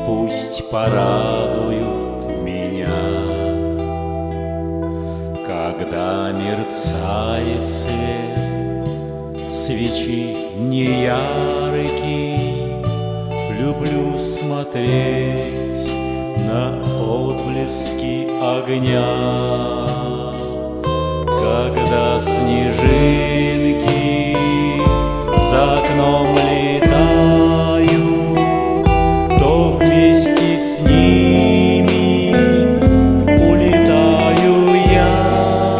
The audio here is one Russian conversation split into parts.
пусть порадуют меня. Когда мерцает свет свечи неяркий, люблю смотреть на отблески огня. Когда снежинки за окном летают, то вместе с ними улетаю я.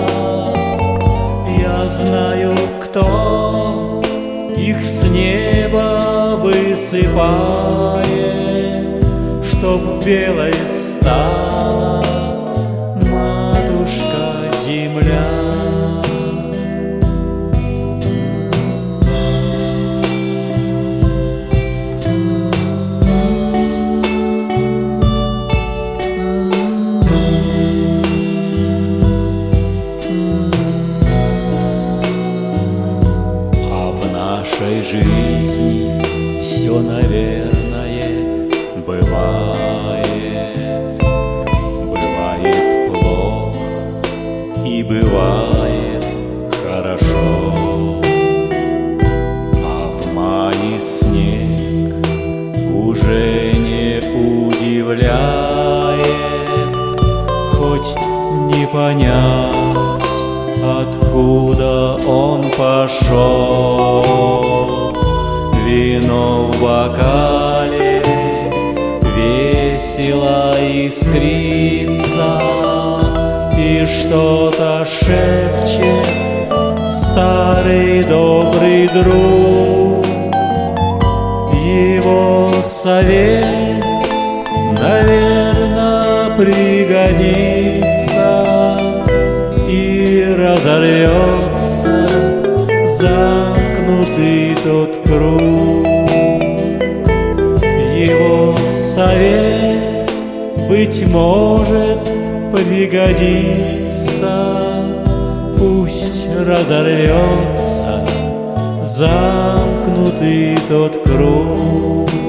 Я знаю, кто их с неба высыпает, чтоб белой стала матушка-земля. А в нашей жизни все, наверное, бывает. Бывает плохо и бывает хорошо. А в мае снег уже не удивляет, хоть не понять, откуда он пошел. Вино в бокале весело искрится, и что-то шепчет старый добрый друг. Его совет, наверно, пригодится, и разорвется замкнутый тот круг. Его совет, быть может, пригодится, пусть разорвется замкнутый тот круг.